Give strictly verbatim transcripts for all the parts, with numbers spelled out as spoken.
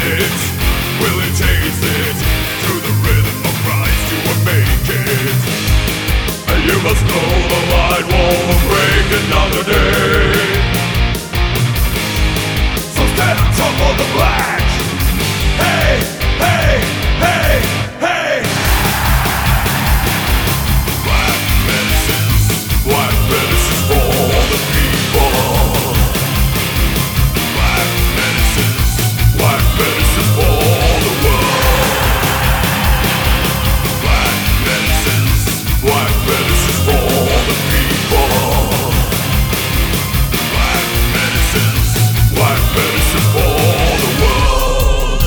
it? Will you taste it? To the rhythm of Christ you will make it. And you must know the light won't break another day. So stand on top of the black. Hey, hey, hey, hey. Black medicines, black medicines for the people. Black medicines, black medicines for the world. Black medicines, black medicines for the people. Black medicines, black medicines for the world.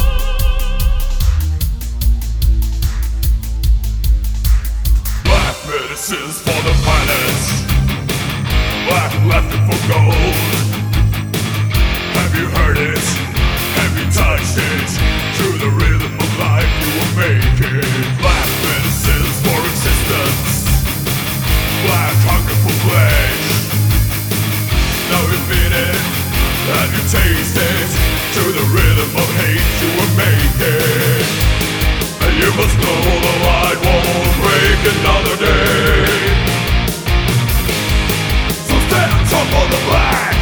Black medicines for the planet. Black left it for gold. Have you heard it? Have you touched it? Through the rhythm of life you will make it. Black medicines for existence. Black hunger for flesh. Now you feel it. Have you tasted? Through the rhythm of hate you will make it. And you must know the light won't break another day. So stand on top of the black.